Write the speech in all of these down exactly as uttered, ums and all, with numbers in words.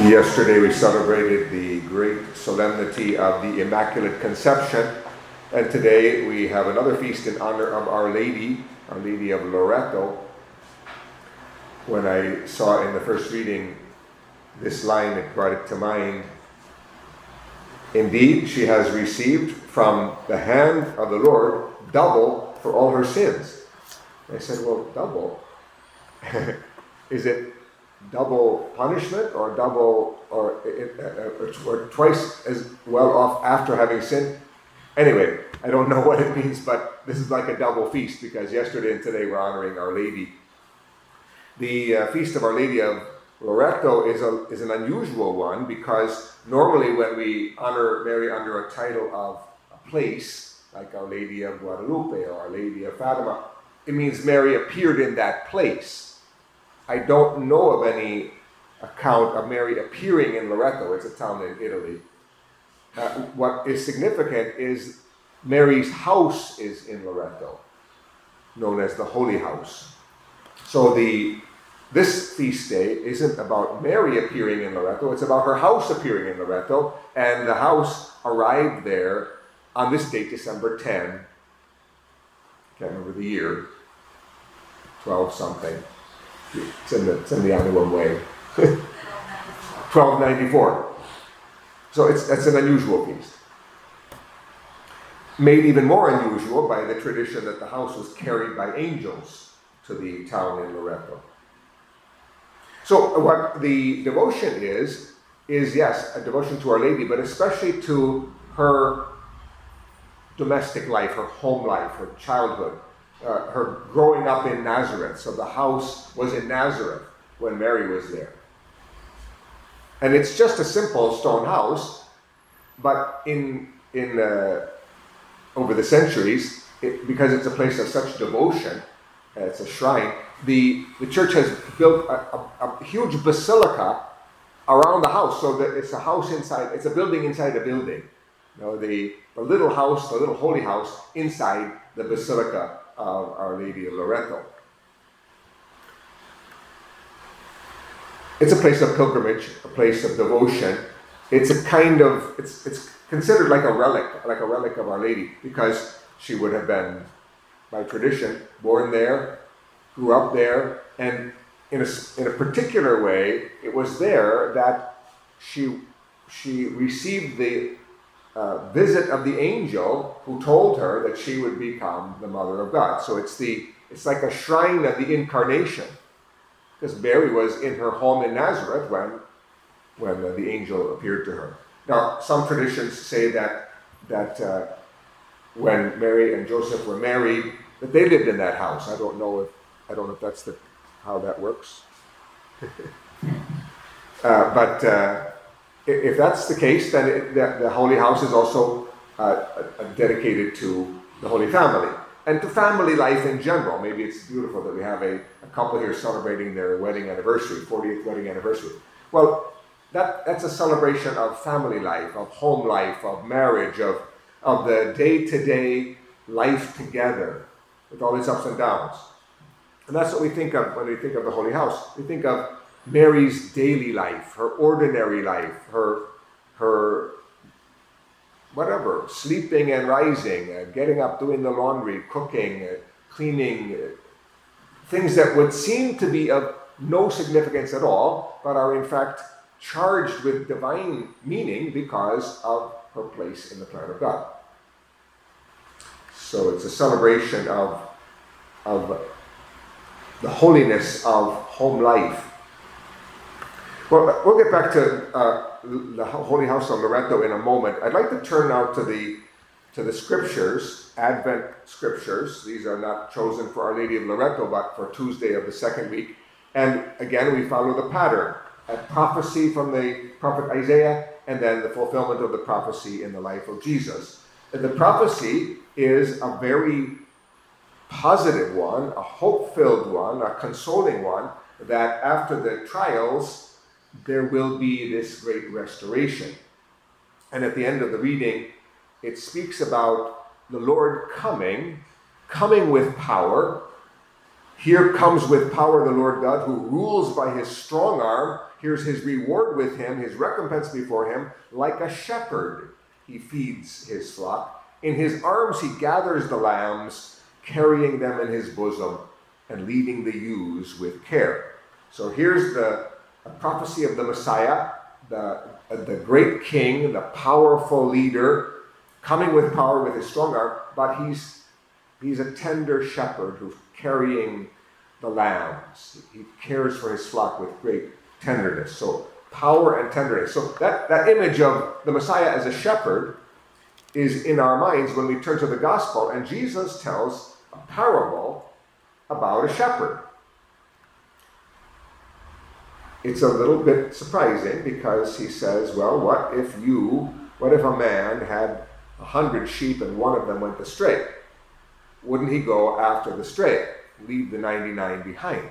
Yesterday we celebrated the great solemnity of the Immaculate Conception, and today we have another feast in honor of Our Lady, Our Lady of Loreto. When I saw in the first reading this line, it brought it to mind. Indeed, she has received from the hand of the Lord double for all her sins. I said, well, double? Is it double punishment or double or, uh, or twice as well off after having sinned? Anyway, I don't know what it means, but this is like a double feast because yesterday and today we're honoring Our Lady. The uh, Feast of Our Lady of Loreto is a is an unusual one because normally when we honor Mary under a title of a place, like Our Lady of Guadalupe or Our Lady of Fatima, it means Mary appeared in that place. I don't know of any account of Mary appearing in Loreto. It's a town in Italy. Uh, what is significant is Mary's house is in Loreto, known as the Holy House. So the this feast day isn't about Mary appearing in Loreto, it's about her house appearing in Loreto, and the house arrived there on this date, December tenth. Can't remember the year, twelve something. It's in the, it's in the Annual way. twelve ninety-four. So it's that's an unusual feast. Made even more unusual by the tradition that the house was carried by angels to the town in Loreto. So what the devotion is, is yes, a devotion to Our Lady, but especially to her domestic life, her home life, her childhood. Uh, her growing up in Nazareth. So the house was in Nazareth when Mary was there. And it's just a simple stone house, but in in uh, over the centuries, it, because it's a place of such devotion, uh, it's a shrine, the, the church has built a, a, a huge basilica around the house, so that it's a house inside, it's a building inside a building. You know, the, the little house, the little holy house inside the basilica of Our Lady of Loreto. It's a place of pilgrimage, a place of devotion. It's a kind of, it's it's considered like a relic, like a relic of Our Lady, because she would have been, by tradition, born there, grew up there, and in a, in a particular way, it was there that she she received the Uh, visit of the angel who told her that she would become the mother of God. So it's the it's like a shrine of the incarnation, because Mary was in her home in Nazareth when when uh, the angel appeared to her. Now, some traditions say that that uh, when Mary and Joseph were married, that they lived in that house. I don't know if I don't know if that's the how that works. uh, but. Uh, If that's the case, then it, the, the Holy House is also uh, dedicated to the Holy Family and to family life in general. Maybe it's beautiful that we have a, a couple here celebrating their wedding anniversary, fortieth wedding anniversary. Well, that, that's a celebration of family life, of home life, of marriage, of, of the day-to-day life together with all its ups and downs. And that's what we think of when we think of the Holy House. We think of Mary's daily life, her ordinary life, her, her whatever, sleeping and rising, uh, getting up, doing the laundry, cooking, uh, cleaning, uh, things that would seem to be of no significance at all, but are in fact charged with divine meaning because of her place in the plan of God. So it's a celebration of, of the holiness of home life. Well, we'll get back to uh, the Holy House of Loreto in a moment. I'd like to turn now to the to the scriptures, Advent scriptures. These are not chosen for Our Lady of Loreto, but for Tuesday of the second week. And again, we follow the pattern: a prophecy from the prophet Isaiah, and then the fulfillment of the prophecy in the life of Jesus. And the prophecy is a very positive one, a hope-filled one, a consoling one, that after the trials, there will be this great restoration. And at the end of the reading, it speaks about the Lord coming, coming with power. Here comes with power the Lord God, who rules by his strong arm. Here's his reward with him, his recompense before him. Like a shepherd, he feeds his flock. In his arms he gathers the lambs, carrying them in his bosom and leading the ewes with care. So here's the a prophecy of the Messiah, the, the great king, the powerful leader, coming with power with his strong arm, but he's, he's a tender shepherd who's carrying the lambs. He cares for his flock with great tenderness. So power and tenderness. So that, that image of the Messiah as a shepherd is in our minds when we turn to the gospel, and Jesus tells a parable about a shepherd. It's a little bit surprising because he says, well, what if you, what if a man had a hundred sheep and one of them went astray? Wouldn't he go after the stray, leave the ninety-nine behind?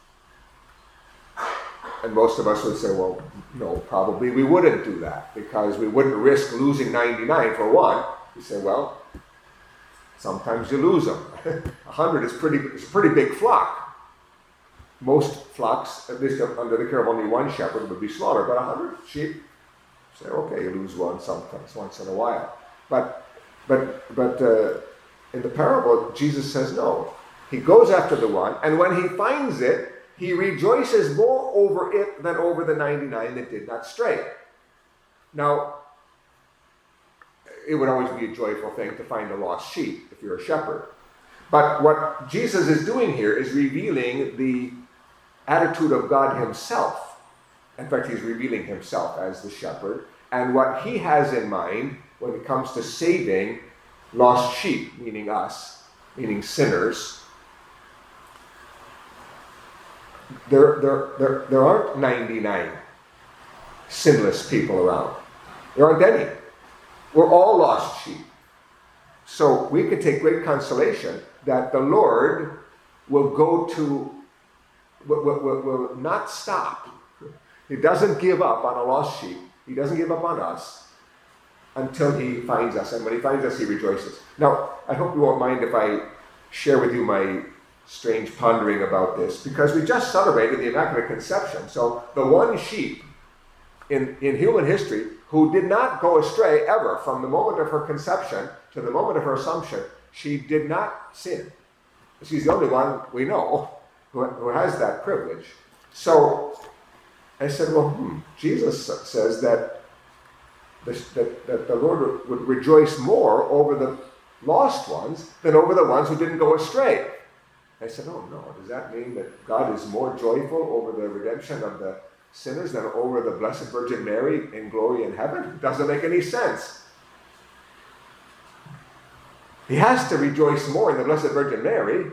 And most of us would say, well, no, probably we wouldn't do that because we wouldn't risk losing ninety-nine for one. You say, well, sometimes you lose them. A hundred is pretty, it's a pretty big flock. Most flocks, at least under the care of only one shepherd, would be smaller, but a hundred sheep, say, okay, you lose one sometimes, once in a while. But, but, but uh, in the parable, Jesus says no. He goes after the one, and when he finds it, he rejoices more over it than over the ninety-nine that did not stray. Now, it would always be a joyful thing to find a lost sheep if you're a shepherd. But what Jesus is doing here is revealing the attitude of God himself. In fact, he's revealing himself as the shepherd and what he has in mind when it comes to saving lost sheep, meaning us, meaning sinners. There, there, there, there aren't ninety-nine sinless people around. There aren't any. We're all lost sheep. So we can take great consolation that the Lord will go to, will, will, will not stop. He doesn't give up on a lost sheep. He doesn't give up on us until he finds us. And when he finds us, he rejoices. Now, I hope you won't mind if I share with you my strange pondering about this, because we just celebrated the Immaculate Conception. So the one sheep in, in human history who did not go astray ever from the moment of her conception to the moment of her Assumption, she did not sin. She's the only one we know who, who has that privilege. So I said, well, hmm, Jesus says that the, that, that the Lord would rejoice more over the lost ones than over the ones who didn't go astray. I said, oh no, does that mean that God is more joyful over the redemption of the sinners than over the Blessed Virgin Mary in glory in heaven? It doesn't make any sense. He has to rejoice more in the Blessed Virgin Mary.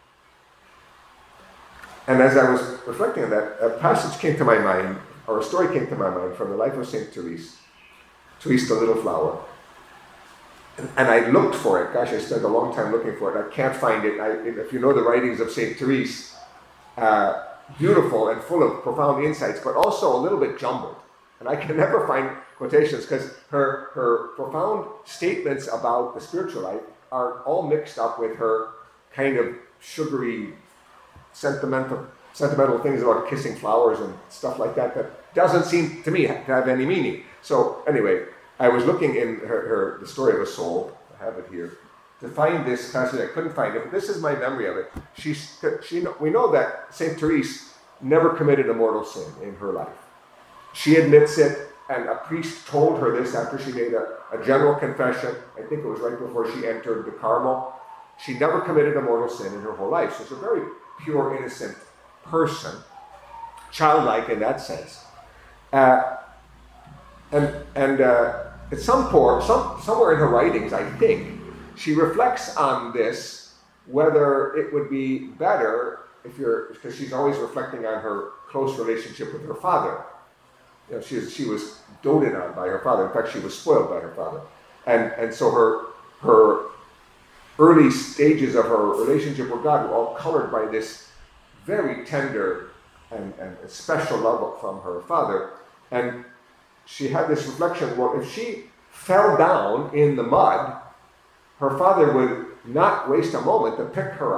And as I was reflecting on that, a passage came to my mind, or a story came to my mind from the life of Saint Therese, Therese the Little Flower. And I looked for it. Gosh, I spent a long time looking for it. I can't find it. I, if you know the writings of Saint Therese, uh, beautiful and full of profound insights, but also a little bit jumbled. And I can never find quotations because her, her profound statements about the spiritual life are all mixed up with her kind of sugary, sentimental, sentimental things about kissing flowers and stuff like that that doesn't seem to me to have any meaning. So anyway, I was looking in her, her The Story of a Soul, I have it here, to find this passage. I couldn't find it, but this is my memory of it. She, she, we know that Saint Therese never committed a mortal sin in her life. She admits it, and a priest told her this after she made a, a general confession. I think it was right before she entered the Carmel. She never committed a mortal sin in her whole life. So she's a very pure, innocent person, childlike in that sense. Uh, and and uh, at some point, some, somewhere in her writings, I think, she reflects on this, whether it would be better if you're, because she's always reflecting on her close relationship with her father. You know, she was, she was doted on by her father. In fact, she was spoiled by her father. And and so her her early stages of her relationship with God were all colored by this very tender and, and special love from her father. And she had this reflection, well, if she fell down in the mud, her father would not waste a moment to pick her up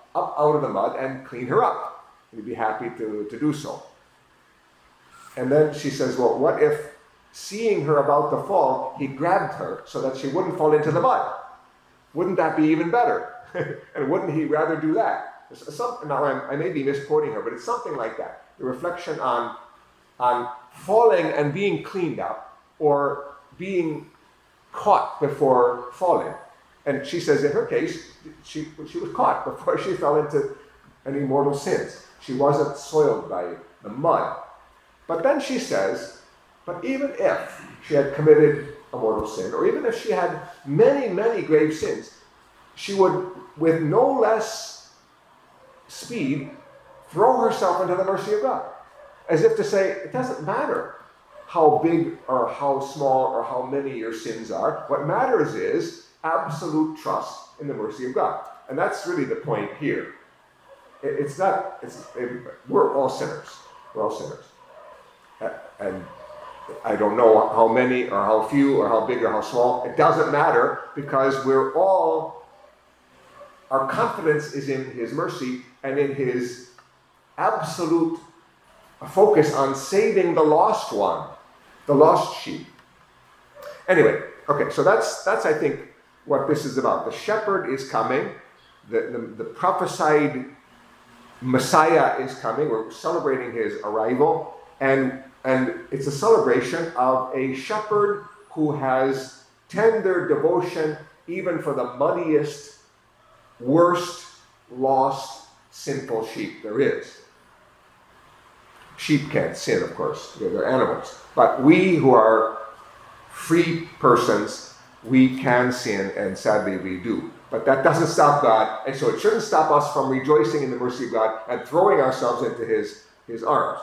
up out of the mud and clean her up. He'd be happy to, to do so. And then she says, well, what if, seeing her about to fall, he grabbed her so that she wouldn't fall into the mud? Wouldn't that be even better? And wouldn't he rather do that? Some, now, I'm, I may be misquoting her, but it's something like that. The reflection on, on falling and being cleaned up, or being caught before falling. And she says in her case, she, she was caught before she fell into any mortal sins. She wasn't soiled by the mud. But then she says, but even if she had committed a mortal sin, or even if she had many, many grave sins, she would, with no less speed, throw herself into the mercy of God. As if to say, it doesn't matter how big or how small or how many your sins are. What matters is absolute trust in the mercy of God. And that's really the point here. It's not, it's, it, we're all sinners. We're all sinners. And I don't know how many or how few or how big or how small. It doesn't matter, because we're all, our confidence is in his mercy and in his absolute focus on saving the lost one, the lost sheep. Anyway, okay, so that's, that's I think, what this is about. The shepherd is coming. The, the, the prophesied Messiah is coming. We're celebrating his arrival. And, and it's a celebration of a shepherd who has tender devotion even for the muddiest, worst, lost, sinful sheep there is. Sheep can't sin, of course. They're animals. But we who are free persons, we can sin, and sadly we do. But that doesn't stop God, and so it shouldn't stop us from rejoicing in the mercy of God and throwing ourselves into his, his arms,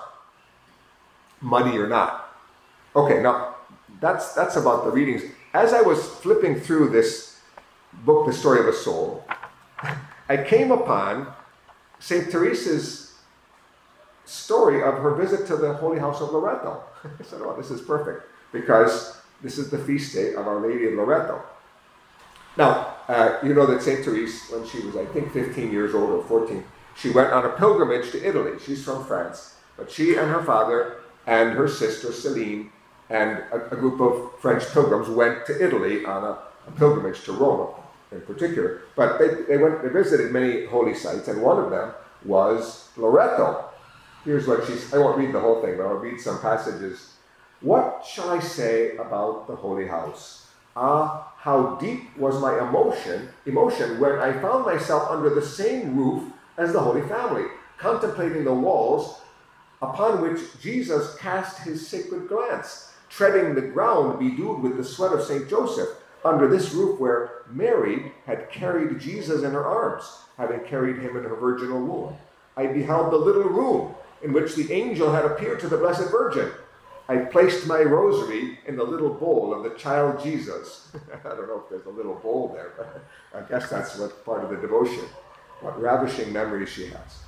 muddy or not. Okay, now that's that's about the readings. As I was flipping through this book, The Story of a Soul, I came upon Saint Teresa's story of her visit to the Holy House of Loreto. I said, oh, this is perfect, because this is the feast day of Our Lady of Loreto. Now, uh, you know that Saint Therese, when she was, I think, fifteen years old or fourteen, she went on a pilgrimage to Italy. She's from France. But she and her father and her sister, Celine, and a, a group of French pilgrims went to Italy on a, a pilgrimage to Rome in particular. But they, they went, they visited many holy sites, and one of them was Loreto. Here's what she's, I won't read the whole thing, but I'll read some passages. What shall I say about the Holy House? Ah, how deep was my emotion, emotion when I found myself under the same roof as the Holy Family, contemplating the walls upon which Jesus cast his sacred glance, treading the ground bedewed with the sweat of Saint Joseph, under this roof where Mary had carried Jesus in her arms, having carried him in her virginal womb. I beheld the little room in which the angel had appeared to the Blessed Virgin. I placed my rosary in the little bowl of the child Jesus. I don't know if there's a little bowl there, but I guess that's what part of the devotion. What ravishing memories she has.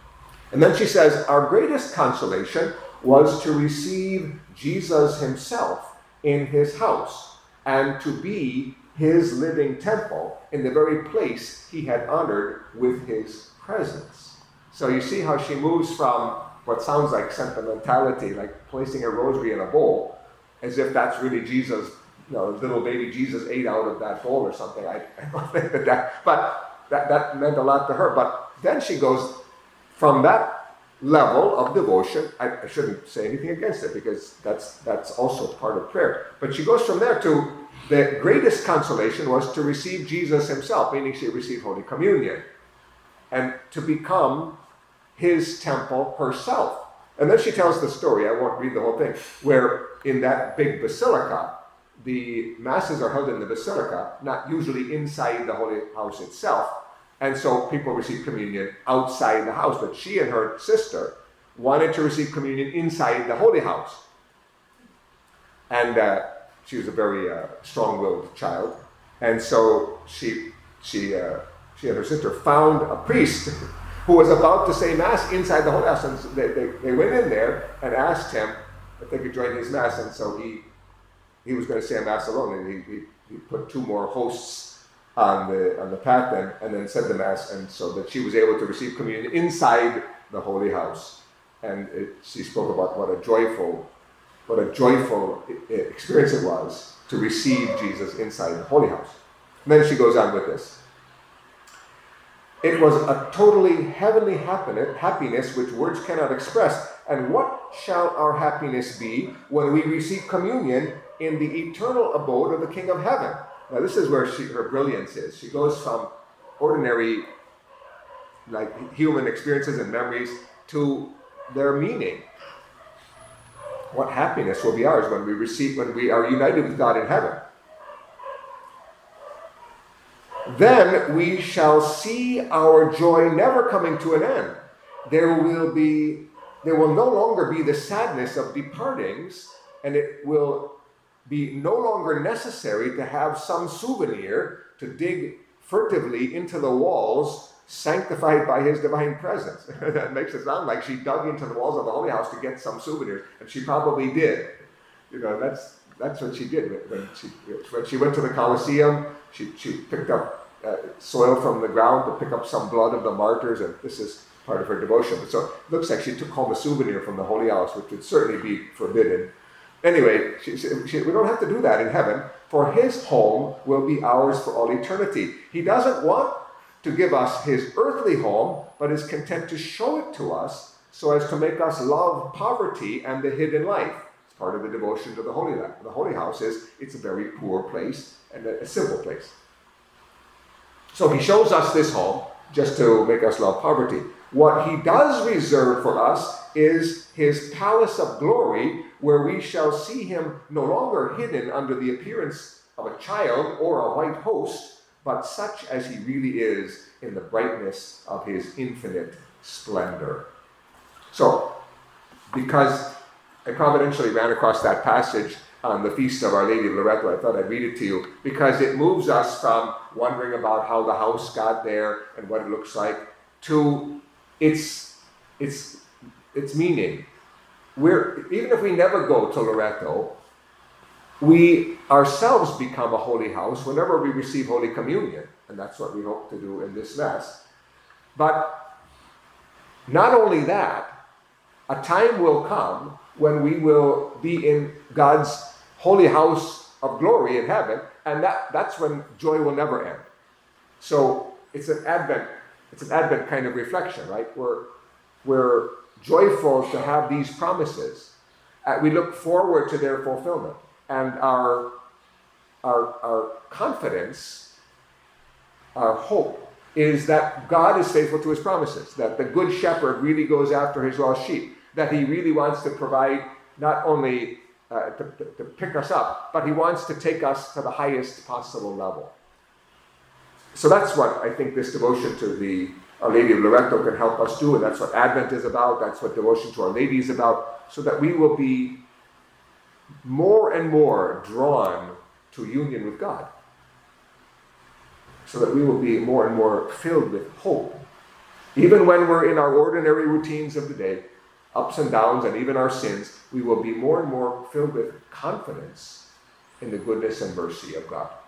And then she says, our greatest consolation was to receive Jesus himself in his house and to be his living temple in the very place he had honored with his presence. So you see how she moves from what sounds like sentimentality, like placing a rosary in a bowl, as if that's really Jesus, you know, little baby Jesus ate out of that bowl or something. I, I don't think that that, but that, that meant a lot to her. But then she goes from that level of devotion, I, I shouldn't say anything against it, because that's that's also part of prayer. But she goes from there to the greatest consolation was to receive Jesus himself, meaning she received Holy Communion, and to become his temple herself. And then she tells the story, I won't read the whole thing, where in that big basilica, the masses are held in the basilica, not usually inside the Holy House itself. And so people receive communion outside the house. But she and her sister wanted to receive communion inside the Holy House. And uh, she was a very uh, strong-willed child. And so she, she, uh, she and her sister found a priest who was about to say Mass inside the Holy House. And they, they, they went in there and asked him if they could join his Mass. And so he he was going to say a Mass alone. And he, he, he put two more hosts on the on the path then, and then said the Mass, and so that she was able to receive communion inside the Holy House. And it, she spoke about what a joyful, what a joyful experience it was to receive Jesus inside the Holy House. And then she goes on with this. It was a totally heavenly happiness which words cannot express. And what shall our happiness be when we receive communion in the eternal abode of the King of Heaven? Now this is where she, her brilliance is. She goes from ordinary, like human experiences and memories to their meaning. What happiness will be ours when we receive, when we are united with God in heaven? Then we shall see our joy never coming to an end. There will be, there will no longer be the sadness of departings, and it will be no longer necessary to have some souvenir to dig furtively into the walls, sanctified by his divine presence. That makes it sound like she dug into the walls of the Holy House to get some souvenirs, and she probably did. You know, that's that's what she did when she when she went to the Colosseum. She she picked up uh, soil from the ground to pick up some blood of the martyrs, and this is part of her devotion. So it looks like she took home a souvenir from the Holy House, which would certainly be forbidden. Anyway, she, she, we don't have to do that in heaven, for his home will be ours for all eternity. He doesn't want to give us his earthly home, but is content to show it to us so as to make us love poverty and the hidden life. It's part of the devotion to the Holy Land. The Holy House is, it's a very poor place and a, a simple place. So he shows us this home just to make us love poverty. What he does reserve for us is his palace of glory, where we shall see him no longer hidden under the appearance of a child or a white host, but such as he really is in the brightness of his infinite splendor. So, because I providentially ran across that passage on the Feast of Our Lady of Loreto, I thought I'd read it to you, because it moves us from wondering about how the house got there and what it looks like to its, its, its meaning. We're, even if we never go to Loreto, we ourselves become a holy house whenever we receive Holy Communion, and that's what we hope to do in this Mass. But not only that, a time will come when we will be in God's holy house of glory in heaven, and that, that's when joy will never end. So it's an Advent, it's an Advent kind of reflection, right? We're, we're joyful to have these promises. Uh, we look forward to their fulfillment. And our, our, our confidence, our hope, is that God is faithful to his promises, that the good shepherd really goes after his lost sheep, that he really wants to provide not only uh, to, to, to pick us up, but he wants to take us to the highest possible level. So that's what I think this devotion to the Our Lady of Loreto can help us do, and that's what Advent is about, that's what devotion to Our Lady is about, so that we will be more and more drawn to union with God, so that we will be more and more filled with hope. Even when we're in our ordinary routines of the day, ups and downs, and even our sins, we will be more and more filled with confidence in the goodness and mercy of God.